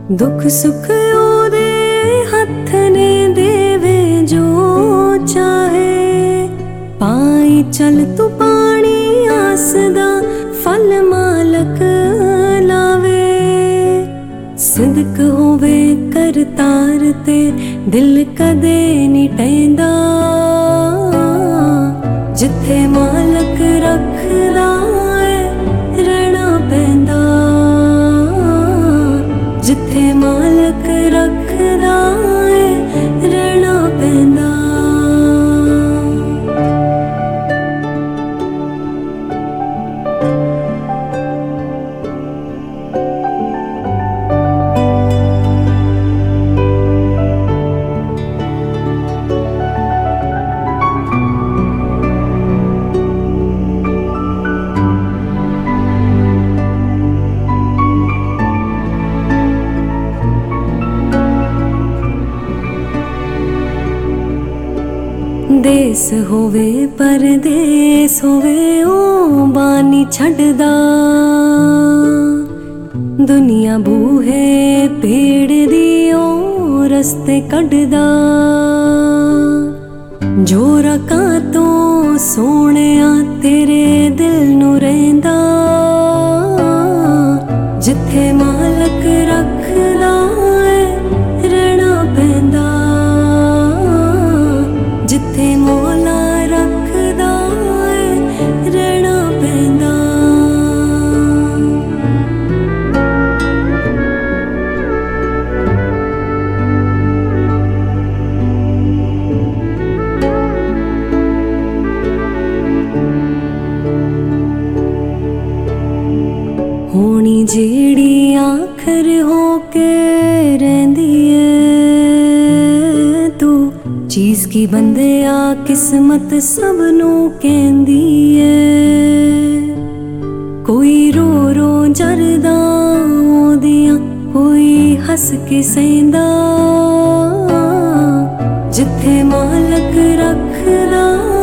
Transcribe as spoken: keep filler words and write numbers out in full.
दुख सुख ओदे हथ ने देवे जो चाहे। पाई चल तू पानी आसदा फल मालक लावे। सिदक होवे करतार ते दिल कदे नी टैंदा। जिथे मालक रखदा रहना पैंदा। जिथे मालक रखदा रहना पैंदा। देस होवे परदेस होवे ओ बानी छड़दा। दुनिया बूहे पेड़ दी ओ रस्ते कढ़दा। जोरा का तो सोने तेरे दिल नू रहिंदा। जिथे मालक रखदा रहना पैंदा। जिथे मौला रखदा रहना पैंदा। होनी जेड़ी आखर होके रहिंदी ऐ तू। चीज की बंदे आ किस्मत सब नू कहंदी ऐ। कोई रो रो जरदा ओदियां कोई हस के सहिंदा। जिथे मालक रखदा